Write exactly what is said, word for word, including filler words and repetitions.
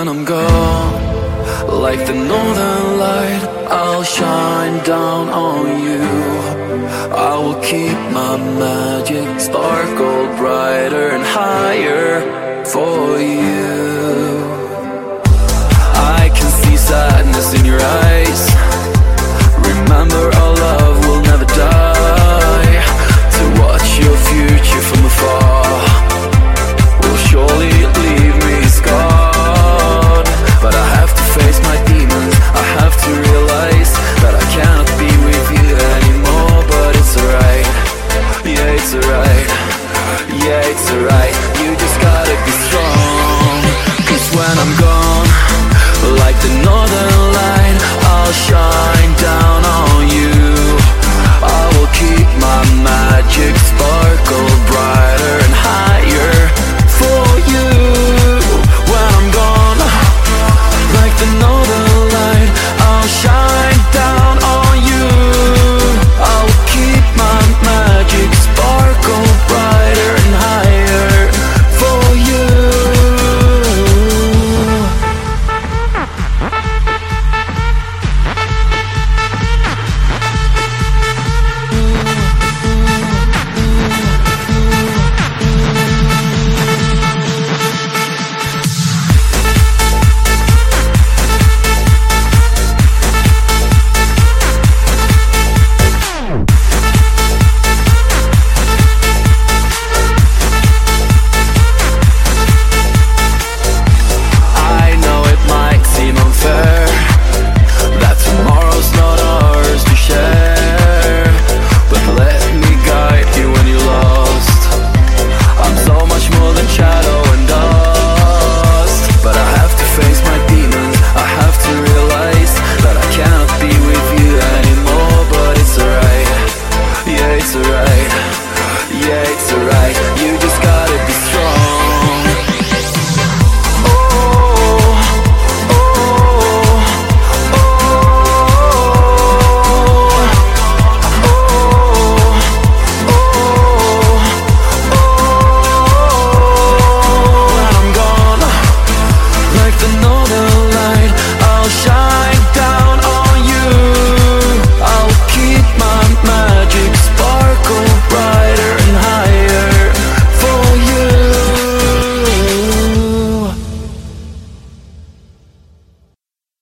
when I'm gone, like the northern light, I'll shine down on you. I will keep my magic sparkle brighter and higher for you. I can see sadness in your eyes. Remember, our love will never die. To watch your future from afar will surely leave me scarred. But I have to face my demons, I have to realize that I cannot be with you anymore. But it's alright, yeah it's alright, yeah it's alright. You just gotta be strong. Cause when I'm gone, like the northern light, I'll shine down on you. I will keep my magic spot